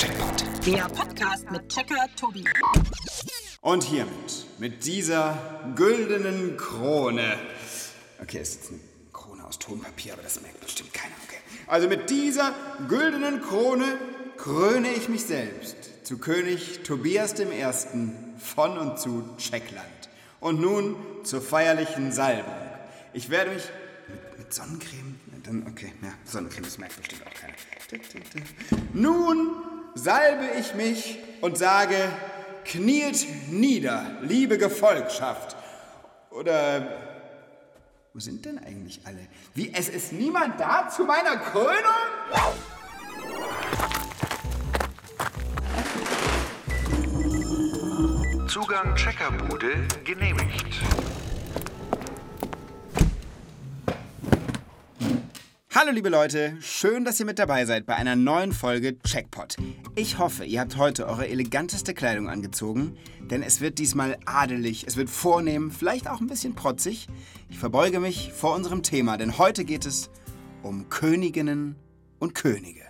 Checkpot. Der Podcast mit Checker Tobi. Und hiermit, mit dieser güldenen Krone. Okay, es ist jetzt eine Krone aus Tonpapier, aber das merkt bestimmt keiner. Okay. Also mit dieser güldenen Krone kröne ich mich selbst zu König Tobias I. von und zu Checkland. Und nun zur feierlichen Salbung. Ich werde mich mit Sonnencreme, dann okay, ja, Sonnencreme, das merkt bestimmt auch keiner. Nun salbe ich mich und sage: Kniet nieder, liebe Gefolgschaft. Oder wo sind denn eigentlich alle? Wie, es ist niemand da zu meiner Krönung? Zugang Checkerbude genehmigt. Hallo liebe Leute, schön, dass ihr mit dabei seid bei einer neuen Folge Checkpot. Ich hoffe, ihr habt heute eure eleganteste Kleidung angezogen, denn es wird diesmal adelig, es wird vornehm, vielleicht auch ein bisschen protzig. Ich verbeuge mich vor unserem Thema, denn heute geht es um Königinnen und Könige.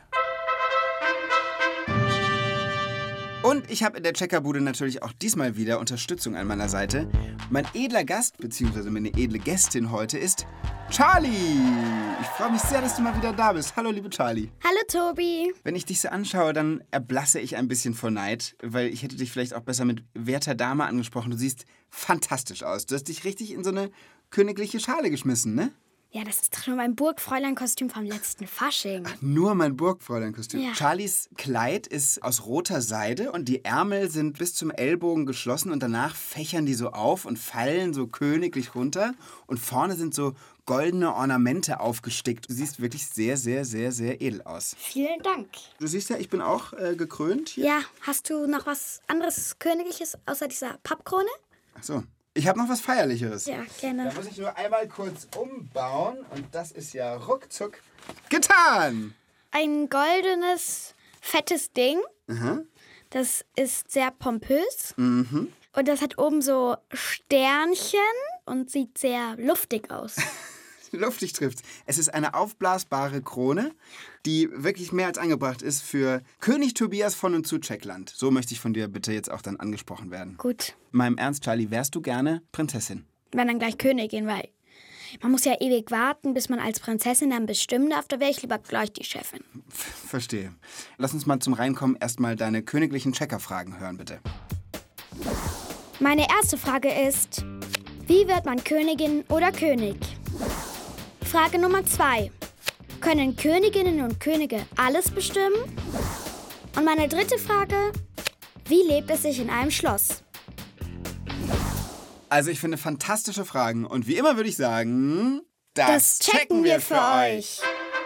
Und ich habe in der Checkerbude natürlich auch diesmal wieder Unterstützung an meiner Seite. Mein edler Gast, beziehungsweise meine edle Gästin heute ist Charlie. Ich freue mich sehr, dass du mal wieder da bist. Hallo, liebe Charlie. Hallo, Tobi. Wenn ich dich so anschaue, dann erblasse ich ein bisschen vor Neid, weil ich hätte dich vielleicht auch besser mit werter Dame angesprochen. Du siehst fantastisch aus. Du hast dich richtig in so eine königliche Schale geschmissen, ne? Ja, das ist doch nur mein Burgfräulein-Kostüm vom letzten Fasching. Nur mein Burgfräulein-Kostüm. Ja. Charlies Kleid ist aus roter Seide und die Ärmel sind bis zum Ellbogen geschlossen und danach fächern die so auf und fallen so königlich runter. Und vorne sind so goldene Ornamente aufgestickt. Du siehst wirklich sehr, sehr, sehr, sehr edel aus. Vielen Dank. Du siehst ja, ich bin auch gekrönt hier. Ja, hast du noch was anderes Königliches außer dieser Pappkrone? Ach so. Ich habe noch was Feierlicheres. Ja, gerne. Da muss ich nur einmal kurz umbauen und das ist ja ruckzuck getan. Ein goldenes, fettes Ding. Aha. Das ist sehr pompös. Mhm. Und das hat oben so Sternchen und sieht sehr luftig aus. Luftig trifft's. Es ist eine aufblasbare Krone, die wirklich mehr als angebracht ist für König Tobias von und zu Checkland. So möchte ich von dir bitte jetzt auch dann angesprochen werden. Gut. Mal im Ernst, Charlie, wärst du gerne Prinzessin? Wenn dann gleich Königin, weil man muss ja ewig warten, bis man als Prinzessin dann bestimmen darf. Da wäre ich lieber gleich die Chefin. Verstehe. Lass uns mal zum Reinkommen erstmal deine königlichen Checkerfragen hören, bitte. Meine erste Frage ist: Wie wird man Königin oder König? Frage Nummer 2. Können Königinnen und Könige alles bestimmen? Und meine dritte Frage: Wie lebt es sich in einem Schloss? Also ich finde fantastische Fragen und wie immer würde ich sagen, Das checken wir für euch.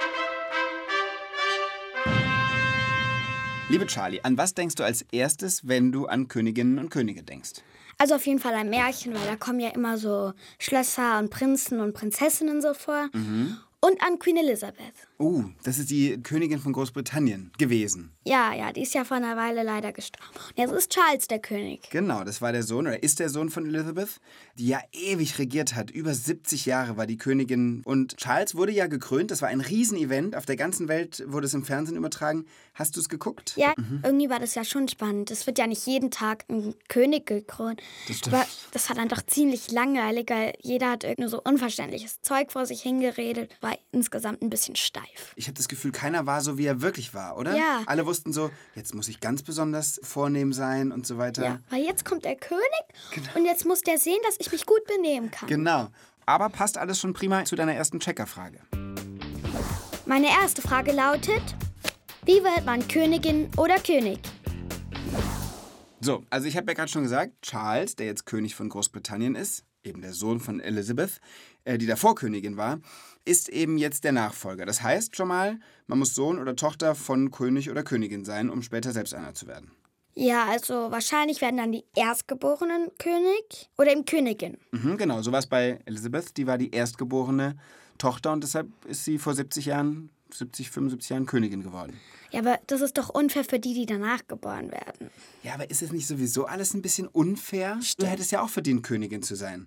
Liebe Charlie, an was denkst du als erstes, wenn du an Königinnen und Könige denkst? Also auf jeden Fall ein Märchen, weil da kommen ja immer so Schlösser und Prinzen und Prinzessinnen so vor. Und an Queen Elizabeth. Das ist die Königin von Großbritannien gewesen. Ja, die ist ja vor einer Weile leider gestorben. Und jetzt ist Charles der König. Genau, das war der Sohn oder ist der Sohn von Elizabeth, die ja ewig regiert hat. Über 70 Jahre war die Königin. Und Charles wurde ja gekrönt. Das war ein Riesenevent. Auf der ganzen Welt wurde es im Fernsehen übertragen. Hast du es geguckt? Ja, irgendwie war das ja schon spannend. Es wird ja nicht jeden Tag ein König gekrönt. Das stimmt. Aber das war dann doch ziemlich langweilig, weil jeder hat irgendwie so unverständliches Zeug vor sich hingeredet. War insgesamt ein bisschen steif. Ich habe das Gefühl, keiner war so, wie er wirklich war, oder? Ja. Alle wussten so, jetzt muss ich ganz besonders vornehm sein und so weiter. Ja, weil jetzt kommt der König und jetzt muss der sehen, dass ich mich gut benehmen kann. Genau. Aber passt alles schon prima zu deiner ersten Checkerfrage. Meine erste Frage lautet: Wie wird man Königin oder König? So, also ich habe ja gerade schon gesagt, Charles, der jetzt König von Großbritannien ist, eben der Sohn von Elizabeth, die davor Königin war, ist eben jetzt der Nachfolger. Das heißt schon mal, man muss Sohn oder Tochter von König oder Königin sein, um später selbst einer zu werden. Ja, also wahrscheinlich werden dann die Erstgeborenen König oder eben Königin. Genau, so war es bei Elizabeth. Die war die erstgeborene Tochter und deshalb ist sie vor 75 Jahren Königin geworden. Ja, aber das ist doch unfair für die, die danach geboren werden. Ja, aber ist es nicht sowieso alles ein bisschen unfair? Du hättest ja auch verdient, Königin zu sein.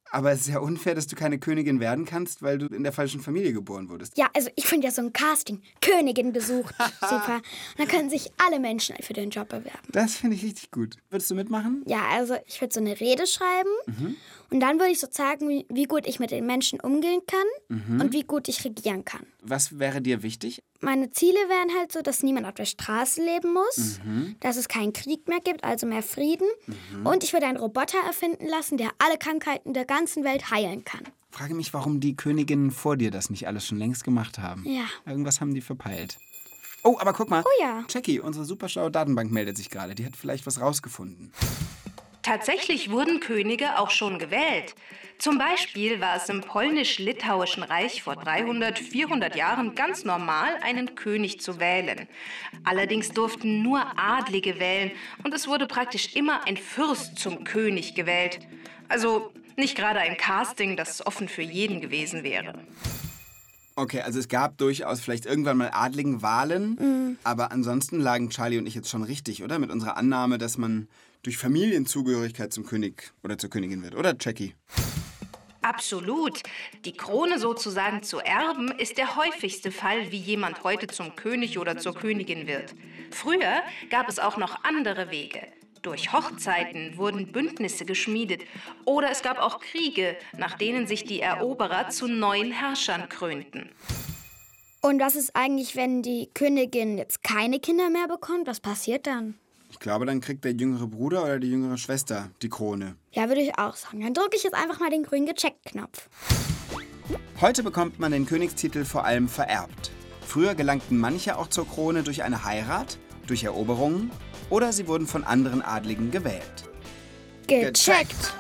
Aber es ist ja unfair, dass du keine Königin werden kannst, weil du in der falschen Familie geboren wurdest. Ja, also ich finde ja so ein Casting, Königin gesucht, super. Und dann können sich alle Menschen für den Job bewerben. Das finde ich richtig gut. Würdest du mitmachen? Ja, also ich würde so eine Rede schreiben und dann würde ich so zeigen, wie gut ich mit den Menschen umgehen kann und wie gut ich regieren kann. Was wäre dir wichtig? Meine Ziele wären halt so, dass niemand auf der Straße leben muss, dass es keinen Krieg mehr gibt, also mehr Frieden. Und ich würde einen Roboter erfinden lassen, der alle Krankheiten der ganzen Welt heilen kann. Frage mich, warum die Königinnen vor dir das nicht alles schon längst gemacht haben. Ja. Irgendwas haben die verpeilt. Oh, aber guck mal. Oh ja. Jackie, unsere superschlaue Datenbank meldet sich gerade. Die hat vielleicht was rausgefunden. Tatsächlich wurden Könige auch schon gewählt. Zum Beispiel war es im polnisch-litauischen Reich vor 300, 400 Jahren ganz normal, einen König zu wählen. Allerdings durften nur Adlige wählen und es wurde praktisch immer ein Fürst zum König gewählt. Also nicht gerade ein Casting, das offen für jeden gewesen wäre. Okay, also es gab durchaus vielleicht irgendwann mal adligen Wahlen, aber ansonsten lagen Charlie und ich jetzt schon richtig, oder? Mit unserer Annahme, dass man durch Familienzugehörigkeit zum König oder zur Königin wird, oder Jackie? Absolut. Die Krone sozusagen zu erben, ist der häufigste Fall, wie jemand heute zum König oder zur Königin wird. Früher gab es auch noch andere Wege. Durch Hochzeiten wurden Bündnisse geschmiedet oder es gab auch Kriege, nach denen sich die Eroberer zu neuen Herrschern krönten. Und was ist eigentlich, wenn die Königin jetzt keine Kinder mehr bekommt? Was passiert dann? Ich glaube, dann kriegt der jüngere Bruder oder die jüngere Schwester die Krone. Ja, würde ich auch sagen. Dann drücke ich jetzt einfach mal den grünen Gecheckt-Knopf. Heute bekommt man den Königstitel vor allem vererbt. Früher gelangten manche auch zur Krone durch eine Heirat, durch Eroberungen oder sie wurden von anderen Adligen gewählt. Gecheckt!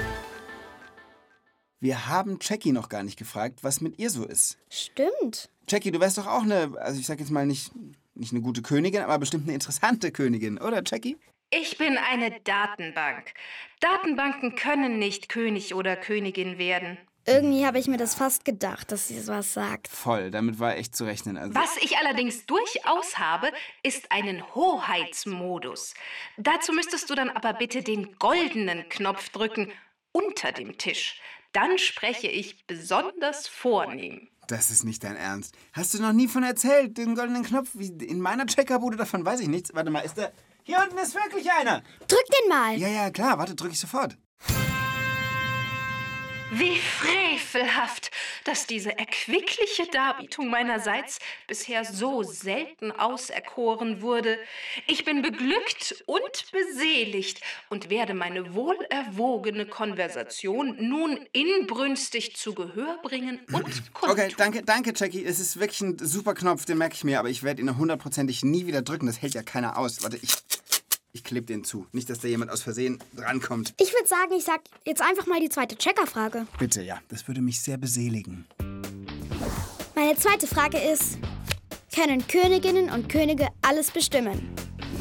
Wir haben Jackie noch gar nicht gefragt, was mit ihr so ist. Stimmt. Jackie, du wärst doch auch also ich sag jetzt mal nicht eine gute Königin, aber bestimmt eine interessante Königin, oder Jackie? Ich bin eine Datenbank. Datenbanken können nicht König oder Königin werden. Irgendwie habe ich mir das fast gedacht, dass sie sowas sagt. Voll, damit war echt zu rechnen. Also Was ich allerdings durchaus habe, ist einen Hoheitsmodus. Dazu müsstest du dann aber bitte den goldenen Knopf drücken, unter dem Tisch. Dann spreche ich besonders vornehm. Das ist nicht dein Ernst. Hast du noch nie von erzählt, den goldenen Knopf? Wie in meiner Checkerbude, davon weiß ich nichts. Warte mal, ist der... Hier unten ist wirklich einer. Drück den mal. Ja, klar. Warte, drück ich sofort. Wie frevelhaft, dass diese erquickliche Darbietung meinerseits bisher so selten auserkoren wurde. Ich bin beglückt und beseligt und werde meine wohlerwogene Konversation nun inbrünstig zu Gehör bringen und kundtun. Okay, danke, Jackie. Es ist wirklich ein super Knopf, den merke ich mir, aber ich werde ihn 100%ig nie wieder drücken. Das hält ja keiner aus. Warte, ich klebe den zu. Nicht, dass da jemand aus Versehen drankommt. Ich würde sagen, ich sag jetzt einfach mal die zweite Checkerfrage. Bitte, ja. Das würde mich sehr beseligen. Meine zweite Frage ist, können Königinnen und Könige alles bestimmen?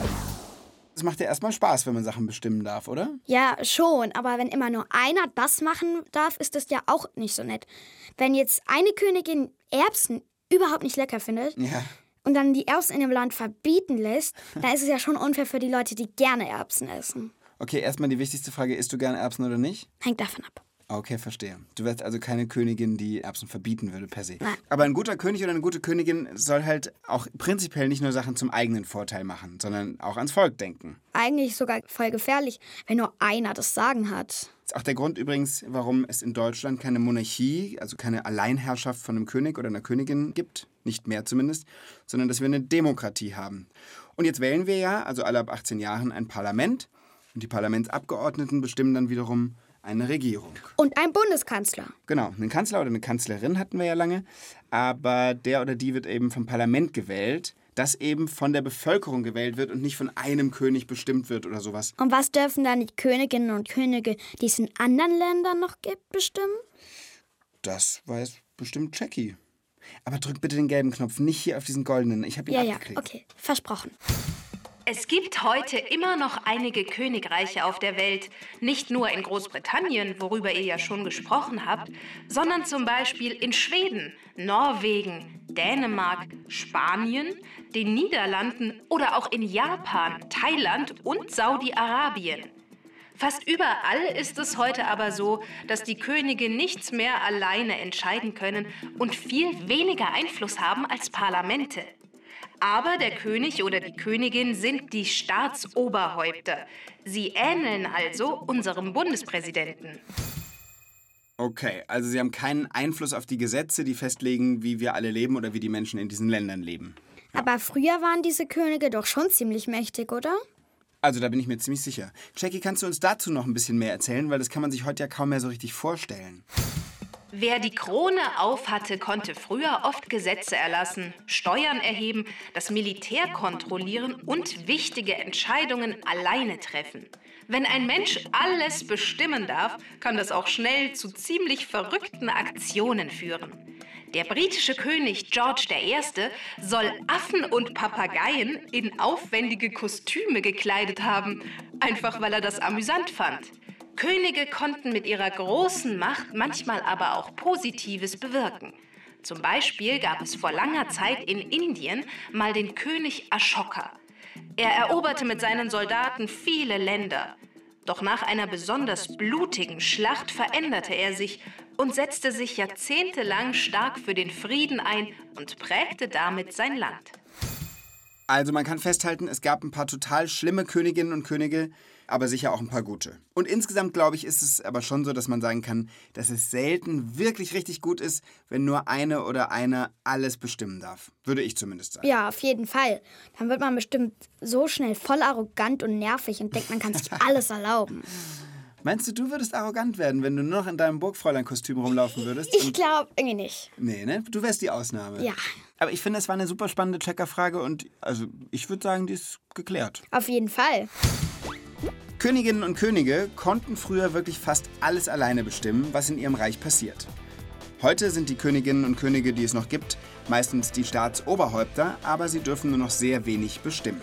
Es macht ja erstmal Spaß, wenn man Sachen bestimmen darf, oder? Ja, schon. Aber wenn immer nur einer das machen darf, ist das ja auch nicht so nett. Wenn jetzt eine Königin Erbsen überhaupt nicht lecker findet... Ja. Und dann die Erbsen in dem Land verbieten lässt, dann ist es ja schon unfair für die Leute, die gerne Erbsen essen. Okay, erstmal die wichtigste Frage, isst du gerne Erbsen oder nicht? Hängt davon ab. Okay, verstehe. Du wärst also keine Königin, die Erbsen verbieten würde per se. Nein. Aber ein guter König oder eine gute Königin soll halt auch prinzipiell nicht nur Sachen zum eigenen Vorteil machen, sondern auch ans Volk denken. Eigentlich sogar voll gefährlich, wenn nur einer das Sagen hat. Das ist auch der Grund übrigens, warum es in Deutschland keine Monarchie, also keine Alleinherrschaft von einem König oder einer Königin gibt, nicht mehr zumindest, sondern dass wir eine Demokratie haben. Und jetzt wählen wir ja, also alle ab 18 Jahren, ein Parlament und die Parlamentsabgeordneten bestimmen dann wiederum eine Regierung. Und ein Bundeskanzler. Genau, einen Kanzler oder eine Kanzlerin hatten wir ja lange, aber der oder die wird eben vom Parlament gewählt, das eben von der Bevölkerung gewählt wird und nicht von einem König bestimmt wird oder sowas. Und was dürfen dann die Königinnen und Könige, die es in anderen Ländern noch gibt, bestimmen? Das weiß bestimmt Jackie. Aber drück bitte den gelben Knopf, nicht hier auf diesen goldenen. Ich habe ihn abgeklickt. Ja, okay, versprochen. Es gibt heute immer noch einige Königreiche auf der Welt. Nicht nur in Großbritannien, worüber ihr ja schon gesprochen habt, sondern zum Beispiel in Schweden, Norwegen, Dänemark, Spanien, den Niederlanden oder auch in Japan, Thailand und Saudi-Arabien. Fast überall ist es heute aber so, dass die Könige nichts mehr alleine entscheiden können und viel weniger Einfluss haben als Parlamente. Aber der König oder die Königin sind die Staatsoberhäupter. Sie ähneln also unserem Bundespräsidenten. Okay, also sie haben keinen Einfluss auf die Gesetze, die festlegen, wie wir alle leben oder wie die Menschen in diesen Ländern leben. Aber früher waren diese Könige doch schon ziemlich mächtig, oder? Also da bin ich mir ziemlich sicher. Jackie, kannst du uns dazu noch ein bisschen mehr erzählen? Weil das kann man sich heute ja kaum mehr so richtig vorstellen. Wer die Krone aufhatte, konnte früher oft Gesetze erlassen, Steuern erheben, das Militär kontrollieren und wichtige Entscheidungen alleine treffen. Wenn ein Mensch alles bestimmen darf, kann das auch schnell zu ziemlich verrückten Aktionen führen. Der britische König George I. soll Affen und Papageien in aufwendige Kostüme gekleidet haben, einfach weil er das amüsant fand. Könige konnten mit ihrer großen Macht manchmal aber auch Positives bewirken. Zum Beispiel gab es vor langer Zeit in Indien mal den König Ashoka. Er eroberte mit seinen Soldaten viele Länder. Doch nach einer besonders blutigen Schlacht veränderte er sich und setzte sich jahrzehntelang stark für den Frieden ein und prägte damit sein Land. Also man kann festhalten, es gab ein paar total schlimme Königinnen und Könige, aber sicher auch ein paar gute. Und insgesamt, glaube ich, ist es aber schon so, dass man sagen kann, dass es selten wirklich richtig gut ist, wenn nur eine oder einer alles bestimmen darf. Würde ich zumindest sagen. Ja, auf jeden Fall. Dann wird man bestimmt so schnell voll arrogant und nervig und denkt, man kann sich alles erlauben. Meinst du, du würdest arrogant werden, wenn du nur noch in deinem Burgfräulein-Kostüm rumlaufen würdest? Ich glaube irgendwie nicht. Nee, ne? Du wärst die Ausnahme. Ja. Aber ich finde, es war eine super spannende Checkerfrage und also ich würde sagen, die ist geklärt. Auf jeden Fall. Königinnen und Könige konnten früher wirklich fast alles alleine bestimmen, was in ihrem Reich passiert. Heute sind die Königinnen und Könige, die es noch gibt, meistens die Staatsoberhäupter, aber sie dürfen nur noch sehr wenig bestimmen.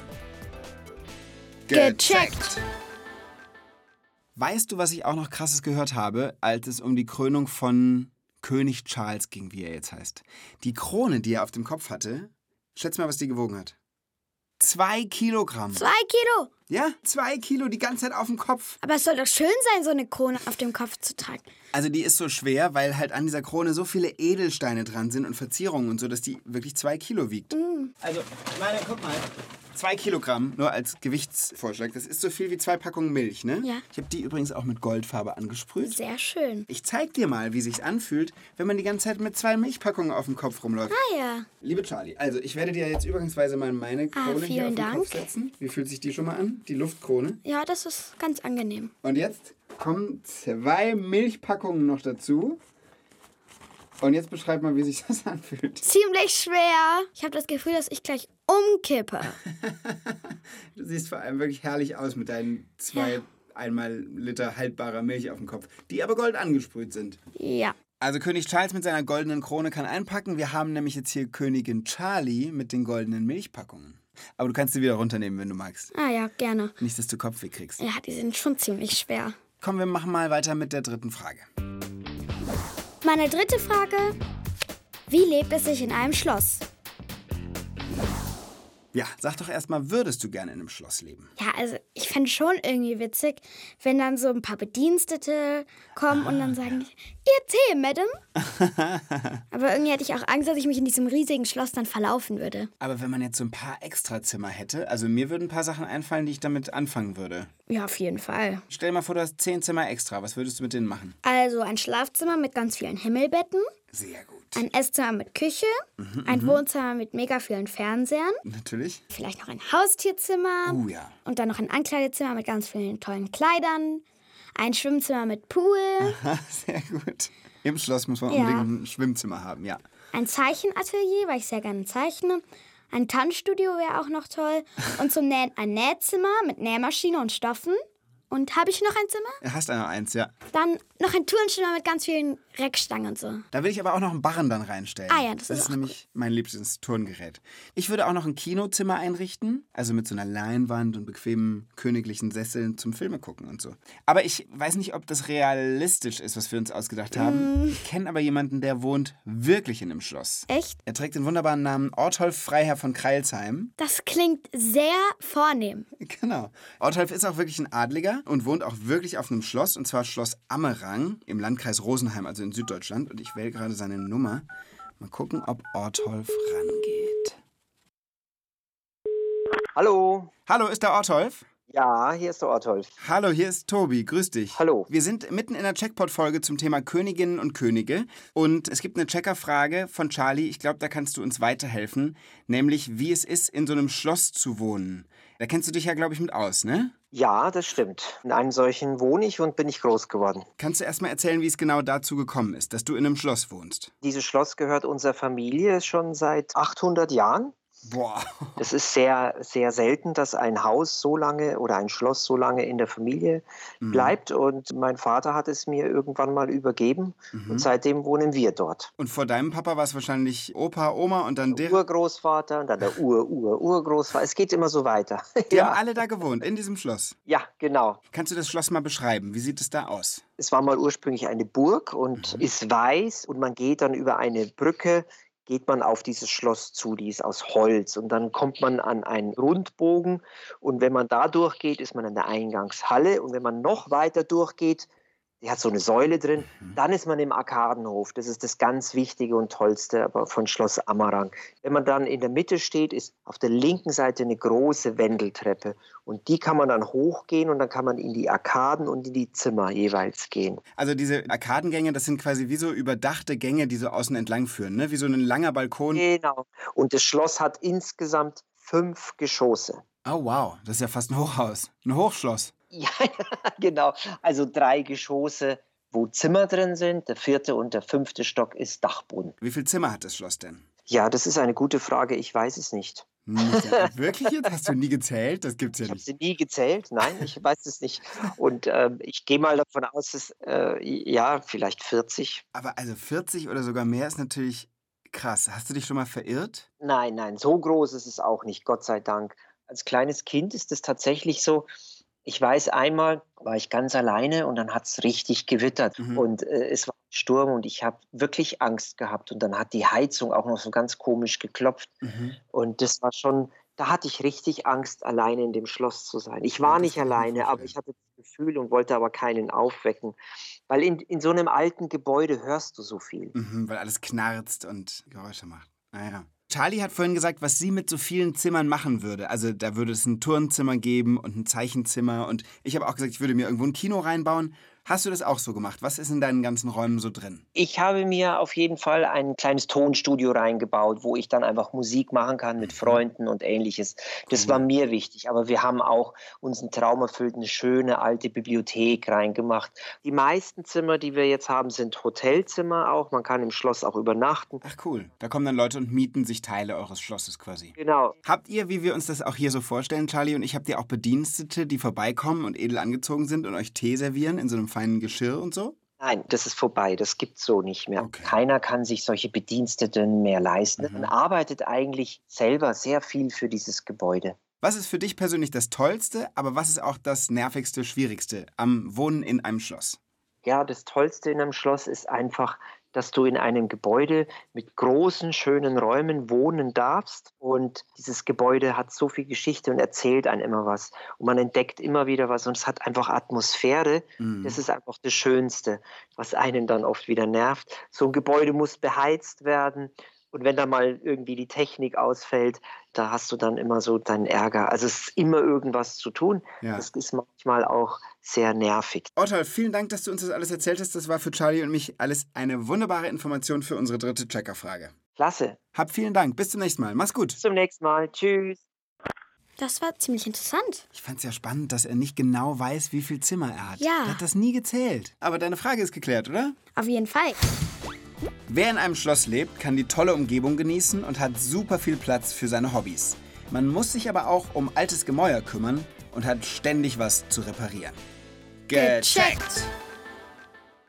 Gecheckt! Weißt du, was ich auch noch Krasses gehört habe, als es um die Krönung von König Charles ging, wie er jetzt heißt? Die Krone, die er auf dem Kopf hatte, schätz mal, was die gewogen hat. 2 Kilogramm. 2 Kilo? Ja, 2 Kilo die ganze Zeit auf dem Kopf. Aber es soll doch schön sein, so eine Krone auf dem Kopf zu tragen. Also die ist so schwer, weil halt an dieser Krone so viele Edelsteine dran sind und Verzierungen und so, dass die wirklich 2 Kilo wiegt. Also, ich meine, guck mal, 2 Kilogramm, nur als Gewichtsvorschlag. Das ist so viel wie 2 Packungen Milch, ne? Ja. Ich habe die übrigens auch mit Goldfarbe angesprüht. Sehr schön. Ich zeig dir mal, wie sich's anfühlt, wenn man die ganze Zeit mit 2 Milchpackungen auf dem Kopf rumläuft. Ah ja. Liebe Charlie, also ich werde dir jetzt übergangsweise mal meine Krone hier auf vielen den Kopf Dank. setzen. Wie fühlt sich die schon mal an? Die Luftkrone. Ja, das ist ganz angenehm. Und jetzt kommen 2 Milchpackungen noch dazu. Und jetzt beschreib mal, wie sich das anfühlt. Ziemlich schwer. Ich habe das Gefühl, dass ich gleich umkippe. Du siehst vor allem wirklich herrlich aus mit deinen 2 einmal Liter haltbarer Milch auf dem Kopf, die aber gold angesprüht sind. Ja. Also König Charles mit seiner goldenen Krone kann einpacken. Wir haben nämlich jetzt hier Königin Charlie mit den goldenen Milchpackungen. Aber du kannst sie wieder runternehmen, wenn du magst. Ah ja, gerne. Nicht, dass du Kopfweh kriegst. Ja, die sind schon ziemlich schwer. Komm, wir machen mal weiter mit der 3. Frage. Meine 3. Frage. Wie lebt es sich in einem Schloss? Ja, sag doch erstmal, würdest du gerne in einem Schloss leben? Ja, also ich fände schon irgendwie witzig, wenn dann so ein paar Bedienstete kommen und dann sagen, Ihr Tee, Madame. Aber irgendwie hätte ich auch Angst, dass ich mich in diesem riesigen Schloss dann verlaufen würde. Aber wenn man jetzt so ein paar Extrazimmer hätte, also mir würden ein paar Sachen einfallen, die ich damit anfangen würde. Ja, auf jeden Fall. Stell dir mal vor, du hast 10 Zimmer extra. Was würdest du mit denen machen? Also ein Schlafzimmer mit ganz vielen Himmelbetten, Sehr gut. ein Esszimmer mit Küche, ein Wohnzimmer mit mega vielen Fernsehern, Natürlich. vielleicht noch ein Haustierzimmer Ja. und dann noch ein Ankleidezimmer mit ganz vielen tollen Kleidern, ein Schwimmzimmer mit Pool, Sehr gut. Im Schloss muss man Ja. unbedingt ein Schwimmzimmer haben, ja. ein Zeichenatelier, weil ich sehr gerne zeichne, ein Tanzstudio wäre auch noch toll und zum Nähen ein Nähzimmer mit Nähmaschine und Stoffen. Und habe ich noch ein Zimmer? Du hast noch eins, ja. Dann noch ein Turnzimmer mit ganz vielen Reckstangen und so. Da will ich aber auch noch einen Barren dann reinstellen. Ah ja, das ist ist auch nämlich mein liebstes Turngerät. Ich würde auch noch ein Kinozimmer einrichten, also mit so einer Leinwand und bequemen königlichen Sesseln zum Filme gucken und so. Aber ich weiß nicht, ob das realistisch ist, was wir uns ausgedacht haben. Ich kenne aber jemanden, der wohnt wirklich in einem Schloss. Echt? Er trägt den wunderbaren Namen Ortolf Freiherr von Kreilsheim. Das klingt sehr vornehm. Genau. Ortolf ist auch wirklich ein Adliger und wohnt auch wirklich auf einem Schloss, und zwar Schloss Ammerang im Landkreis Rosenheim, also in Süddeutschland. Und ich wähle gerade seine Nummer. Mal gucken, ob Ortolf rangeht. Hallo. Hallo, ist der Ortolf? Ja, hier ist der Ortolf. Hallo, hier ist Tobi. Grüß dich. Hallo. Wir sind mitten in der Checkpot-Folge zum Thema Königinnen und Könige. Und es gibt eine Checkerfrage von Charlie. Ich glaube, da kannst du uns weiterhelfen. Nämlich, wie es ist, in so einem Schloss zu wohnen. Da kennst du dich ja, glaube ich, mit aus, ne? Ja, das stimmt. In einem solchen wohne ich und bin ich groß geworden. Kannst du erst mal erzählen, wie es genau dazu gekommen ist, dass du in einem Schloss wohnst? Dieses Schloss gehört unserer Familie schon seit 800 Jahren. Boah. Das ist sehr, sehr selten, dass ein Haus so lange oder ein Schloss so lange in der Familie bleibt. Und mein Vater hat es mir irgendwann mal übergeben. Und seitdem wohnen wir dort. Und vor deinem Papa war es wahrscheinlich Opa, Oma und dann Der der... Urgroßvater und dann der Urgroßvater. Es geht immer so weiter. Die haben alle da gewohnt, in diesem Schloss. Ja, genau. Kannst du das Schloss mal beschreiben? Wie sieht es da aus? Es war mal ursprünglich eine Burg und ist weiß. Und man geht dann über eine Brücke, geht man auf dieses Schloss zu, die ist aus Holz. Und dann kommt man an einen Rundbogen. Und wenn man da durchgeht, ist man in der Eingangshalle. Und wenn man noch weiter durchgeht, die hat so eine Säule drin, dann ist man im Arkadenhof. Das ist das ganz Wichtige und Tollste aber von Schloss Ammerang. Wenn man dann in der Mitte steht, ist auf der linken Seite eine große Wendeltreppe. Und die kann man dann hochgehen und dann kann man in die Arkaden und in die Zimmer jeweils gehen. Also diese Arkadengänge, das sind quasi wie so überdachte Gänge, die so außen entlang führen, ne? Wie so ein langer Balkon. Genau. Und das Schloss hat insgesamt 5 Geschosse. Oh wow, das ist ja fast ein Hochhaus. Ein Hochschloss. Ja, genau. Also 3 Geschosse, wo Zimmer drin sind. Der 4. und der 5. Stock ist Dachboden. Wie viele Zimmer hat das Schloss denn? Ja, das ist eine gute Frage. Ich weiß es nicht. Wirklich jetzt? Hast du nie gezählt? Das gibt's ja Ich habe nicht. sie nie gezählt. Nein, ich weiß es nicht. Und ich gehe mal davon aus, dass, ja, vielleicht 40. Aber also 40 oder sogar mehr ist natürlich krass. Hast du dich schon mal verirrt? Nein, so groß ist es auch nicht, Gott sei Dank. Als kleines Kind ist es tatsächlich so, ich weiß, einmal war ich ganz alleine und dann hat es richtig gewittert und es war ein Sturm und ich habe wirklich Angst gehabt und dann hat die Heizung auch noch so ganz komisch geklopft und das war schon, da hatte ich richtig Angst, alleine in dem Schloss zu sein. Ich war nicht alleine, aber ich hatte das Gefühl und wollte aber keinen aufwecken, weil in so einem alten Gebäude hörst du so viel. Weil alles knarzt und Geräusche macht. Naja. Charlie hat vorhin gesagt, was sie mit so vielen Zimmern machen würde. Also da würde es ein Turnzimmer geben und ein Zeichenzimmer. Und ich habe auch gesagt, ich würde mir irgendwo ein Kino reinbauen. Hast du das auch so gemacht? Was ist in deinen ganzen Räumen so drin? Ich habe mir auf jeden Fall ein kleines Tonstudio reingebaut, wo ich dann einfach Musik machen kann mit Freunden und Ähnliches. Das war mir wichtig. Aber wir haben auch unseren Traum erfüllt, eine schöne alte Bibliothek reingemacht. Die meisten Zimmer, die wir jetzt haben, sind Hotelzimmer auch. Man kann im Schloss auch übernachten. Ach cool. Da kommen dann Leute und mieten sich Teile eures Schlosses quasi. Genau. Habt ihr, wie wir uns das auch hier so vorstellen, Charlie und ich, habt ihr auch Bedienstete, die vorbeikommen und edel angezogen sind und euch Tee servieren in so einem feinen Geschirr und so? Nein, das ist vorbei. Das gibt's so nicht mehr. Okay. Keiner kann sich solche Bediensteten mehr leisten. Man arbeitet eigentlich selber sehr viel für dieses Gebäude. Was ist für dich persönlich das Tollste, aber was ist auch das Nervigste, Schwierigste am Wohnen in einem Schloss? Ja, das Tollste in einem Schloss ist einfach, dass du in einem Gebäude mit großen, schönen Räumen wohnen darfst. Und dieses Gebäude hat so viel Geschichte und erzählt einem immer was. Und man entdeckt immer wieder was und es hat einfach Atmosphäre. Das ist einfach das Schönste, was einen dann oft wieder nervt. So ein Gebäude muss beheizt werden. Und wenn da mal irgendwie die Technik ausfällt, da hast du dann immer so deinen Ärger. Also es ist immer irgendwas zu tun. Ja. Das ist manchmal auch sehr nervig. Ortolf, vielen Dank, dass du uns das alles erzählt hast. Das war für Charlie und mich alles eine wunderbare Information für unsere 3. Checkerfrage. Klasse. Hab vielen Dank. Bis zum nächsten Mal. Mach's gut. Bis zum nächsten Mal. Tschüss. Das war ziemlich interessant. Ich fand's ja spannend, dass er nicht genau weiß, wie viel Zimmer er hat. Ja. Er hat das nie gezählt. Aber deine Frage ist geklärt, oder? Auf jeden Fall. Wer in einem Schloss lebt, kann die tolle Umgebung genießen und hat super viel Platz für seine Hobbys. Man muss sich aber auch um altes Gemäuer kümmern und hat ständig was zu reparieren. Gecheckt!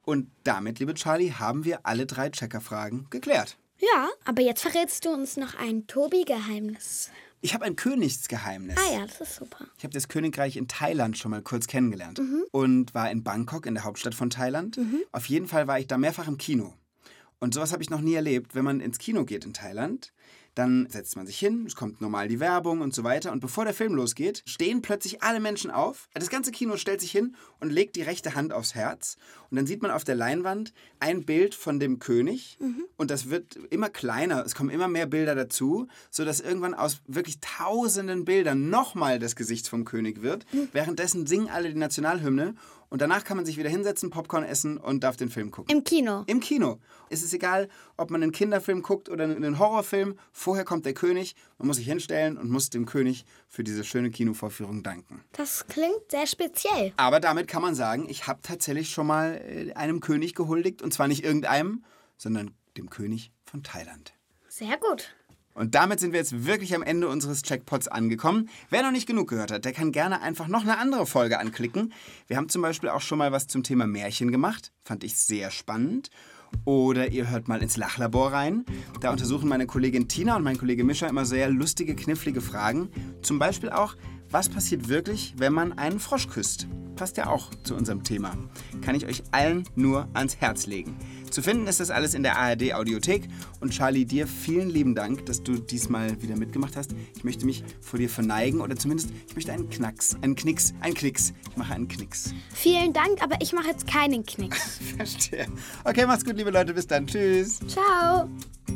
Und damit, liebe Charlie, haben wir alle 3 Checker-Fragen geklärt. Ja, aber jetzt verrätst du uns noch ein Tobi-Geheimnis. Ich habe ein Königsgeheimnis. Ah ja, das ist super. Ich habe das Königreich in Thailand schon mal kurz kennengelernt und war in Bangkok, in der Hauptstadt von Thailand. Auf jeden Fall war ich da mehrfach im Kino. Und sowas habe ich noch nie erlebt. Wenn man ins Kino geht in Thailand, dann setzt man sich hin, es kommt normal die Werbung und so weiter. Und bevor der Film losgeht, stehen plötzlich alle Menschen auf. Das ganze Kino stellt sich hin und legt die rechte Hand aufs Herz. Und dann sieht man auf der Leinwand ein Bild von dem König. Und das wird immer kleiner. Es kommen immer mehr Bilder dazu, sodass irgendwann aus wirklich tausenden Bildern nochmal das Gesicht vom König wird. Währenddessen singen alle die Nationalhymne. Und danach kann man sich wieder hinsetzen, Popcorn essen und darf den Film gucken. Im Kino? Im Kino. Es ist egal, ob man einen Kinderfilm guckt oder einen Horrorfilm. Vorher kommt der König. Man muss sich hinstellen und muss dem König für diese schöne Kinovorführung danken. Das klingt sehr speziell. Aber damit kann man sagen, ich habe tatsächlich schon mal einem König gehuldigt. Und zwar nicht irgendeinem, sondern dem König von Thailand. Sehr gut. Und damit sind wir jetzt wirklich am Ende unseres Checkpots angekommen. Wer noch nicht genug gehört hat, der kann gerne einfach noch eine andere Folge anklicken. Wir haben zum Beispiel auch schon mal was zum Thema Märchen gemacht. Fand ich sehr spannend. Oder ihr hört mal ins Lachlabor rein. Da untersuchen meine Kollegin Tina und mein Kollege Mischa immer sehr lustige, knifflige Fragen. Zum Beispiel auch, was passiert wirklich, wenn man einen Frosch küsst? Passt ja auch zu unserem Thema. Kann ich euch allen nur ans Herz legen. Zu finden ist das alles in der ARD-Audiothek. Und Charlie, dir vielen lieben Dank, dass du diesmal wieder mitgemacht hast. Ich möchte mich vor dir verneigen oder zumindest, ich möchte einen Knicks. Ich mache einen Knicks. Vielen Dank, aber ich mache jetzt keinen Knicks. Verstehe. Okay, macht's gut, liebe Leute. Bis dann. Tschüss. Ciao.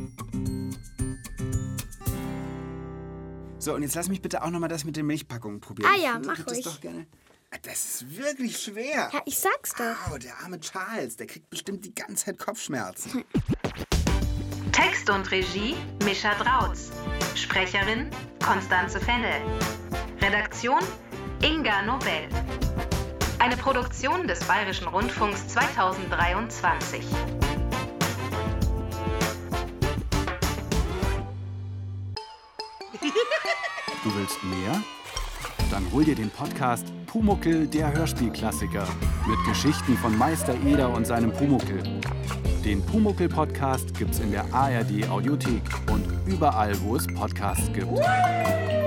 So, und jetzt lass mich bitte auch nochmal das mit den Milchpackungen probieren. Ah ja, mach Ich würde ruhig. das doch gerne. Das ist wirklich schwer. Ja, ich sag's doch. Oh, der arme Charles, der kriegt bestimmt die ganze Zeit Kopfschmerzen. Text und Regie Mischa Drautz. Sprecherin Constanze Fennel. Redaktion Inga Nobel. Eine Produktion des Bayerischen Rundfunks 2023. Du willst mehr? Dann hol dir den Podcast Pumuckl, der Hörspielklassiker. Mit Geschichten von Meister Eder und seinem Pumuckl. Den Pumuckl-Podcast gibt's in der ARD-Audiothek und überall, wo es Podcasts gibt.